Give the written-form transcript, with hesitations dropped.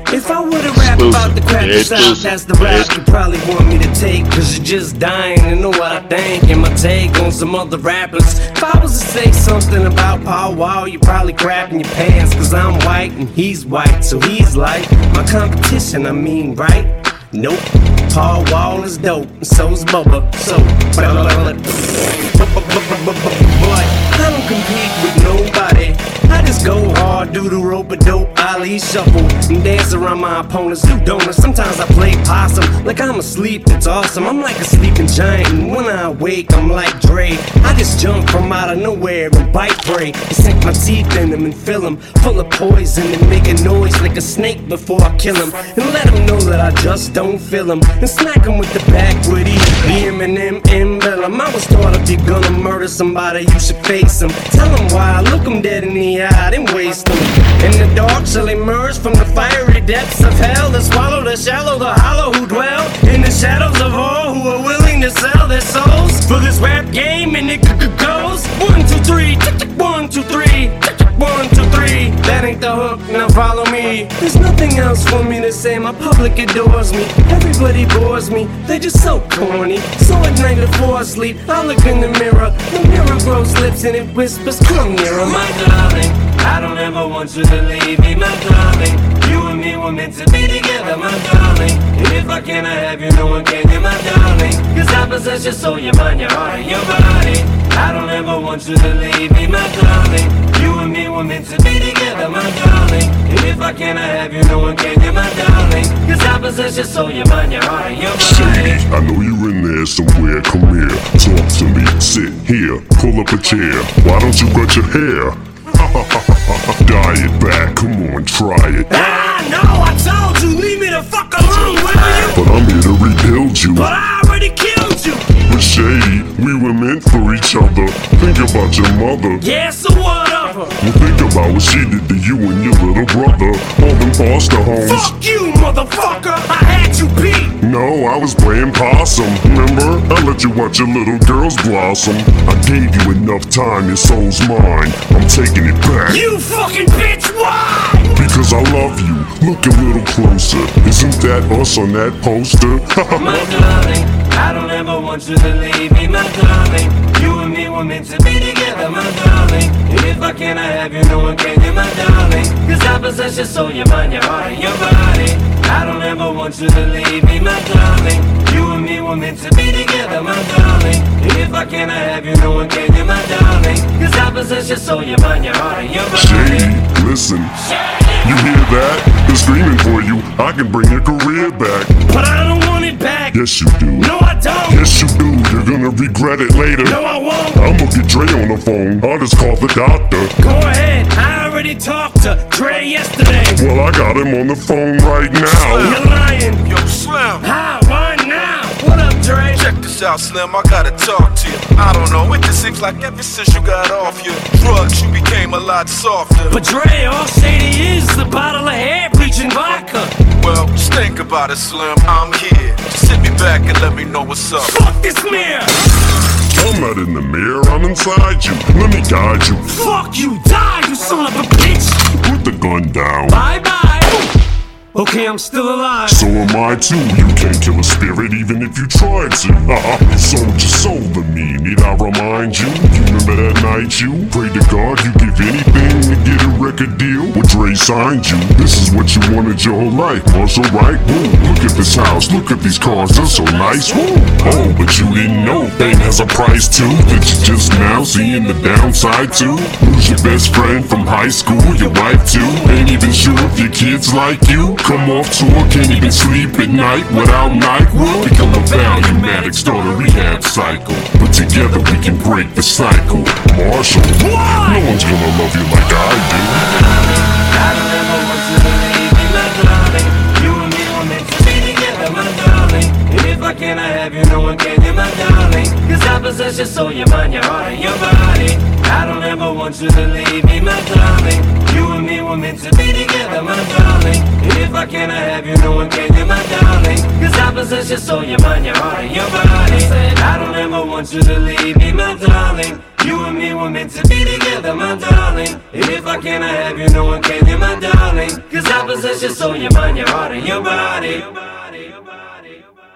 If I were to rap about the crack south, that's the route you probably want me to take. Cause you're just dying to know what I think and my take on some other rappers. If I was to say something about Paul Wall, you probably crapping your pants. Cause I'm white and he's white, so he's like my competition, I mean, right? Nope, Paul Wall is dope, and so's Bubba, so boy, I don't compete with nobody. I just go hard, do the rope-a-dope, Ali shuffle, and dance around my opponents, do donuts. Sometimes I play possum, like I'm asleep, it's awesome. I'm like a sleeping giant, and when I wake, I'm like Dre. I just jump from out of nowhere and bite prey, and sink my teeth in them and fill them full of poison, and make a noise like a snake before I kill him, and let them know that I just don't feel him, and smack him with the backwood, the Eminem emblem. I was taught if you're gonna murder somebody, you should face him. Tell him why, look him dead in the eye, then waste him. In the dark shall emerge from the fiery depths of hell, to swallow the shallow, the hollow who dwell in the shadows of all who are willing to sell their souls for this rap game. And it goes 1, 2, 3, 1, 2, 3, 1, 2, 3. That ain't the hook, now follow me. There's nothing else for me to say, my public adores me. Everybody bores me, they just so corny. So at night before I sleep, I look in the mirror. The mirror grows lips and it whispers, come nearer, my darling. I don't ever want you to leave me, my darling. You and me were meant to be together, my darling. And if I cannot have you, no one can, you my darling. Cause I possess your soul, your mind, your heart, and your body. I don't ever want you to leave me, my darling. You and me were meant to be together, my darling. And if I cannot have you, no one can, you my darling. Cause I possess your soul, your mind, your heart, and your body. Say, I know you're in there somewhere, come here. Talk to me, sit here, pull up a chair. Why don't you cut your hair? Dye it back, come on, try it. Ah, no, I told you, leave me the fuck alone, will you? But I'm here to rebuild you. But I already killed you. But Shady, we were meant for each other. Think about your mother. Yeah, so what of her? Well, think about what she did to you and your little brother. All them foster homes. Fuck you, motherfucker, I had you beat. No, I was playing possum, remember? I let you watch your little girls blossom. I gave you enough time, your soul's mine. I'm taking it back. You fucking bitch, why? Because I love you. Look a little closer. Isn't that us on that poster? My darling, I don't ever want you to leave me, my darling. You and me were meant to be together, my darling. And if I cannot have you, no one can, you my darling. Cause I possess your soul, your mind, your heart, and your body. I don't ever want you to leave me, my darling. You and me were meant to be together, my darling. And if I cannot have you, no one can, you my darling. Cause I possess your soul, your mind, your heart, and your body. Shady, listen. You hear that? They're screaming for you. I can bring your career back. But I don't want it back. Yes, you do. No, I don't. Yes, you do. You're gonna regret it later. No, I won't. I'ma get Dre on the phone. I'll just call the doctor. Go ahead. I already talked to Dre yesterday. Well, I got him on the phone right now. You're lying. Yo, Slim. How? Why now? What up, Dre? Check this out, Slim. I gotta talk to you. I don't know. It just seems like ever since you got off your drugs, you became a lot softer. But Dre, all Shady is a bottle of hair bleaching vodka. Well, just think about it, Slim. I'm here. Just sit me back and let me know what's up. Fuck this mirror. I'm not in the mirror, I'm inside you. Let me guide you. Fuck you, die, you son of a bitch. Put the gun down. Bye bye. Okay, I'm still alive. So am I too. You can't kill a spirit even if you tried to. You sold your soul to me. Need I remind you? You remember that night you prayed to God you give anything to get a record deal? Well, Dre signed you. This is what you wanted your whole life. Was alright. Woo. Look at this house. Look at these cars. They're so nice. Woo. Oh, but you didn't know fame has a price too. That you just now seeing the downside too. Lose your best friend from high school. Your wife too. Ain't even sure if your kids like you. Come off tour, can't even sleep at night without NyQuil. Become a Valium start a rehab cycle. But together we can break the cycle. Marshall, no one's gonna love you like I do. I don't ever want you to leave me, my darling. You and me were meant to be together, my darling. And if I cannot have you, no one can, you my darling. Cause I possess your soul, your mind, your heart, and your body. I don't ever want you to leave me, my darling. You and me were meant to be together, my darling. And if I cannot have you, no one can, you my darling. Cause I possess your soul, your mind, your heart, and your body. I don't ever want you to leave me, my darling. You and me were meant to be together, my darling. And if I cannot have you, no one can, you my darling. Cause I possess your soul, your mind, your heart, and your body.